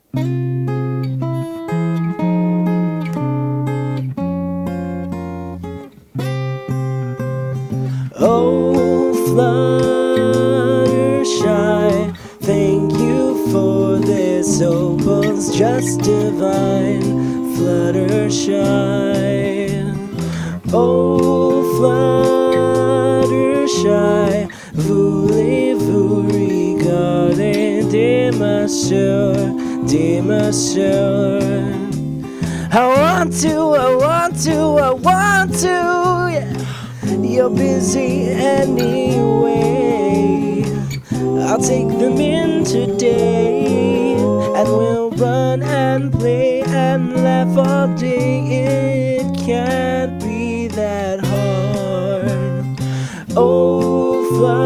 Oh, Fluttershy, thank you for this opal's just divine. Fluttershy, oh, Fluttershy, voulez-vous regarder des macheurs? I want to, yeah. You're busy anyway. I'll take them in today, and we'll run and play and laugh all day. It can't be that hard. Oh,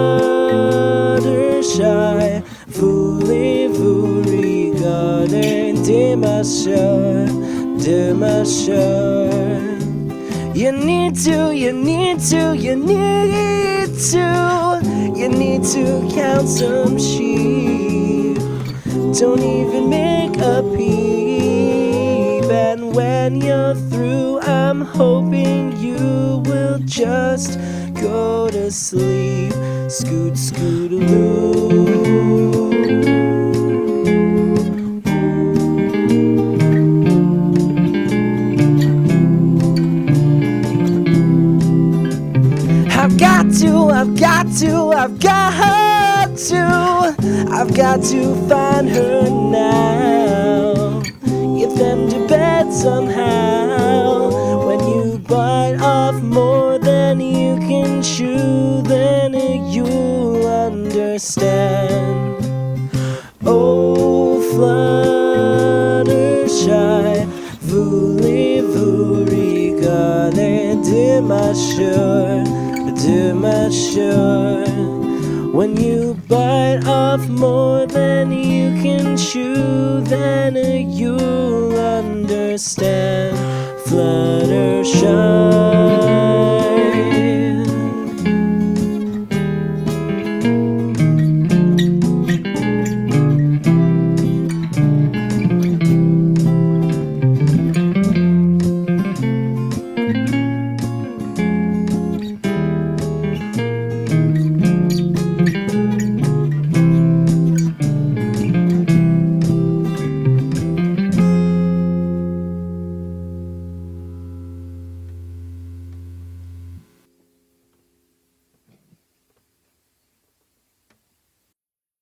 Fluttershy, voulez-vous regarder des macheurs? You need to count some sheep. Don't even make a peep. And when you're through, I'm hoping you will just go to sleep. Scoot, scootaloo. I've got to find her now. Get them to bed somehow. When you bite off more than you can chew, then you'll understand. Oh, Fluttershy, voulez-vous regarder des macheurs? When you bite off more than you can chew, then you'll understand. Fluttershy.